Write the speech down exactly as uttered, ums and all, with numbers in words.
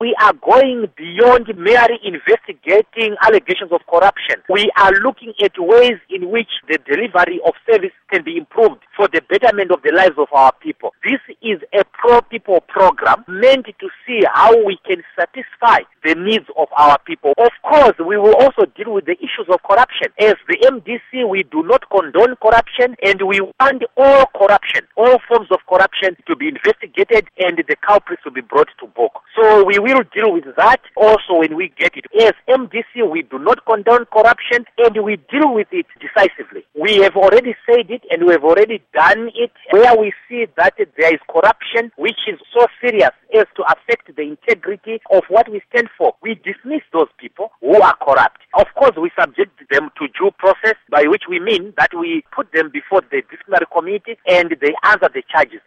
We are going beyond merely investigating allegations of corruption. We are looking at ways in which the delivery of service can be improved for the betterment of the lives of our people. This is a pro-people program meant to see how we can satisfy the needs of our people. Of course, we will also deal with the issues of corruption. As the M D C, we do not condone corruption, and we want all corruption, all forms of corruption to be investigated and the culprits to be brought to book. So we will deal with that also when we get it. As M D C, we do not condone corruption, and we deal with it decisively. We have already said it, and we have already done it. Where we see that there is corruption which is so serious as to affect the integrity of what we stand for, we dismiss those people who are corrupt. Of course, we subject them to due process, by which we mean that we put them before the disciplinary committee and they answer the charges.